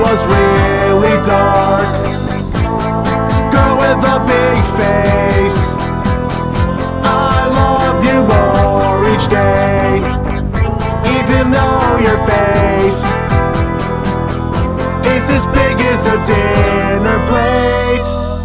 was really dark. Girl with a big face, I love you more each day. Even though your face is as big as a dinner plate.